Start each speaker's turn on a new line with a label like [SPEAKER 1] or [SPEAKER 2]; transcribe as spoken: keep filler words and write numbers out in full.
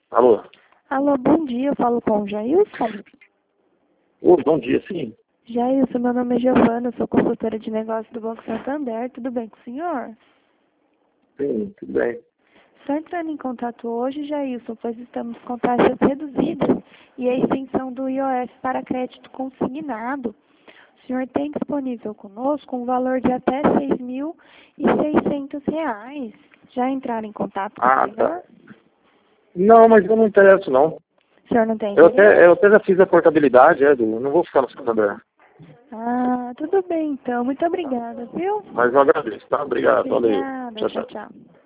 [SPEAKER 1] Alô?
[SPEAKER 2] Alô, bom dia, eu falo com o Jailson.
[SPEAKER 1] Oi, bom dia, sim.
[SPEAKER 2] Jailson, meu nome é Giovana, eu sou consultora de negócios do Banco Santander, tudo bem com o senhor?
[SPEAKER 1] Sim, tudo bem.
[SPEAKER 2] Estou entrando em contato hoje, Jailson, pois estamos com taxas reduzidas e a extensão do I O F para crédito consignado. O senhor tem disponível conosco um valor de até seis mil e seiscentos reais. Já entraram em contato com
[SPEAKER 1] Ah,
[SPEAKER 2] o
[SPEAKER 1] tá.
[SPEAKER 2] senhor?
[SPEAKER 1] Não, mas eu não interesso, não.
[SPEAKER 2] O senhor não tem
[SPEAKER 1] Eu
[SPEAKER 2] interesse?
[SPEAKER 1] até, eu até já fiz a portabilidade, é, do, não vou ficar no Santander.
[SPEAKER 2] Ah, tudo bem então. Muito obrigada, viu?
[SPEAKER 1] Mas eu agradeço, tá? Obrigado, valeu.
[SPEAKER 2] Obrigada.
[SPEAKER 1] Tchau,
[SPEAKER 2] Tchau,
[SPEAKER 1] tchau.
[SPEAKER 2] tchau.